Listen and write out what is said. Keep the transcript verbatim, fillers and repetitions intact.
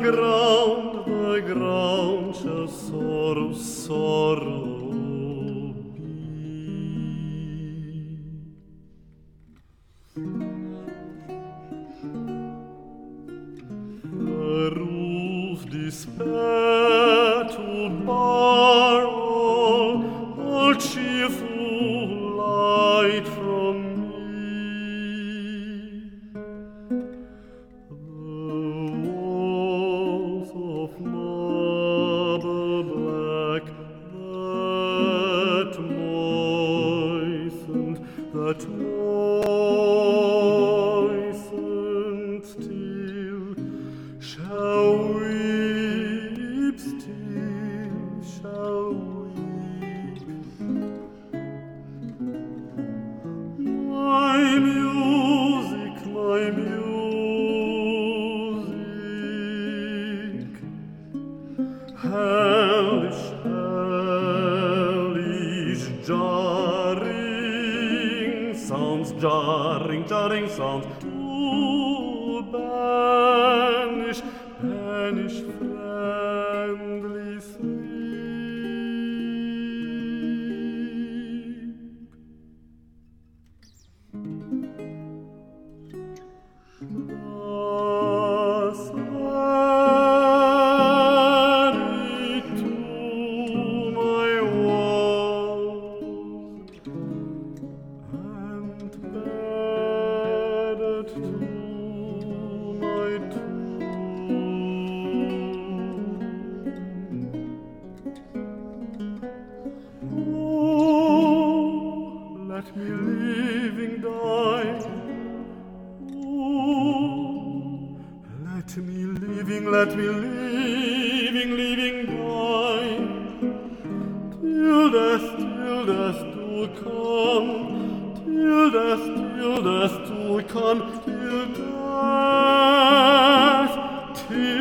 ground, the ground shall sorrow, sorrow be. The roof despair to bar all, all cheerful light from me. The walls of marble black that moistened, that moistened still, shall weep, still shall weep. My music, my music, hellish, hellish, jarring sounds, jarring, jarring sounds, to banish, banish friendly sleep. Thus added to my woes, and bedded to my tomb. Oh, let me living die. Let me living, let me living, living die, till death, till death do come, till death, till death do come, till death, till